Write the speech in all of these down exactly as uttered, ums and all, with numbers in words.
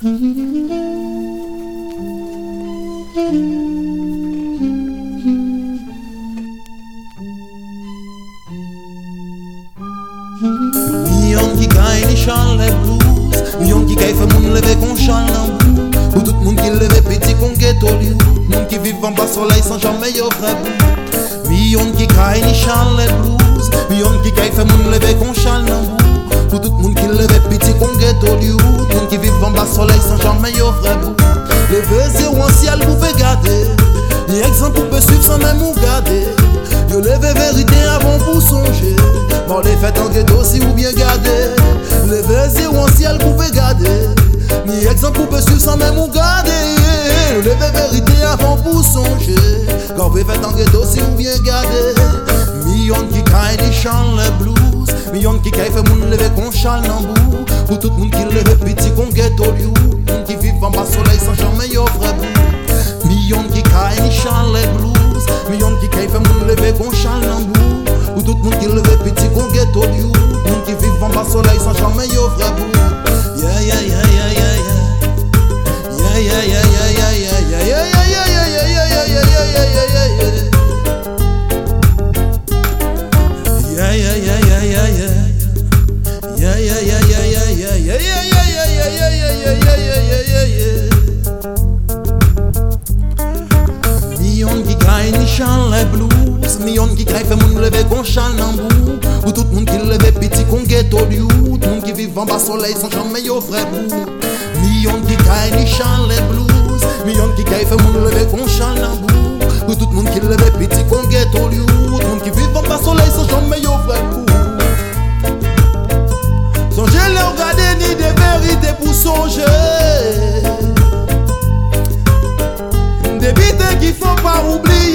Million qui gagne ni chante les blues, million qui gagne fait moun lever qu'on chante l'ambou. Pour tout moun qui leve petit qu'on ghetto liou, moun qui vivent en bas soleil sans jamais yo vrai bout. Million qui gagne ni chante les blues, million qui gagne fait moun lever qu'on chante l'ambou. Pour tout moun qui leve petit qu'on ghetto liou, moun qui vivent en bas soleil sans jamais yo vrai bout. Lever zéro en ciel vous pouvez garder, ni exemple vous pouvez suivre sans même ou garder. Yo leve vérité avant pour songer. Bon les fêtes en ghetto si vous bien garder. Levez zéro en ciel vous pouvez garder. Ni exemple vous pouvez suivre sans même vous garder. Levez vérité avant pour songer. Quand vous faites en ghetto si vous bien garder. Million qui caille ni chante les blues. Million qui caille fait moun lever qu'on chante l'ambou. Pour tout moun qui leve petit qu'on ghetto liou. Moun qui vivent en bas soleil sans jamais yo vrai bout. Million qui caille ni chante les blues. Million qui caille fait moun lever qu'on chante l'ambou. Pour tout moun qui leve petit qu'on ghetto liou. Moun qui vivent en bas soleil sans jamais yo vrai bout. Yeah yeah yeah yeah yeah yeah. Yeah yeah yeah yeah yeah yeah yeah yeah yeah yeah yeah yeah yeah yeah yeah yeah yeah. Yeah yeah yeah yeah yeah yeah. Yeah yeah yeah yeah yeah yeah yeah yeah yeah yeah yeah yeah yeah yeah yeah yeah. Million qui gagne ni chante les blues, million qui gagne fait moun lever qu'on chante l'ambou. Pour tout moun qui leve petit qu'on ghetto liou, tout moun qui vivent en bas soleil sans jamais yo vrai bout. Million qui gagne ni chante les blues, million qui gagne fait moun lever qu'on chante l'ambou. Pour tout moun qui leve petit qu'on ghetto liou, tout moun qui vivent en bas soleil sans jamais yo vrai bout. Songez les regarder ni des vérités pour songer. Des bites qu'il faut pas oublier.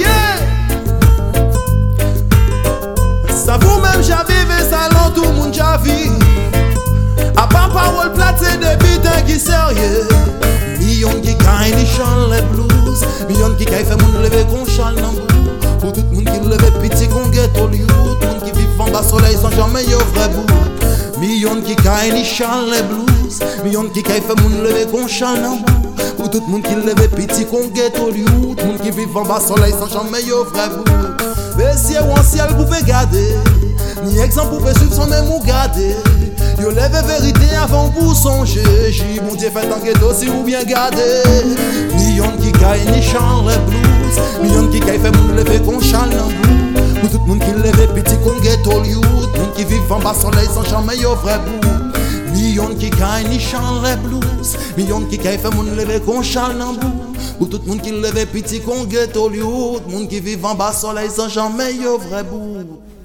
Ça vous-même j'avive ça l'en tout monde j'avive. A part parole plate c'est des bites qui sérieux. Million qui gagne ni chante les blues, million qui gagne fait moun lever qu'on chante l'ambou. Pour tout moun qui leve petit qu'on ghetto liou, tout moun qui vivent en bas soleil sans jamais yo vrai bout. Million qui gagne ni chante les blues, million qui gagne fait moun lever qu'on chante l'ambou. Pour tout moun qui leve petit qu'on ghetto liou, tout moun qui vivent en bas soleil sans jamais yo vrai bout. Mais ciel ou en ciel vous pouvez garder, ni exemple vous pouvez suivre sans même ou garder. Yo lève vérité avant vous songer. J'ai mon Dieu fait en ghetto si vous bien garder. Million qui gagne ni chante les blues, million qui gagne fait moun lever qu'on chante l'ambou. Pour tout moun qui lève petit qu'on ghetto liou, tout moun qui vivent en bas soleil sans jamais yo vrai bout. Million qui gagne ni chante les blues, million qui gagne fait moun lever qu'on chante l'ambou. Pour tout moun qui lève petit qu'on ghetto liou, tout moun qui vivent en bas soleil sans jamais yo vrai bout.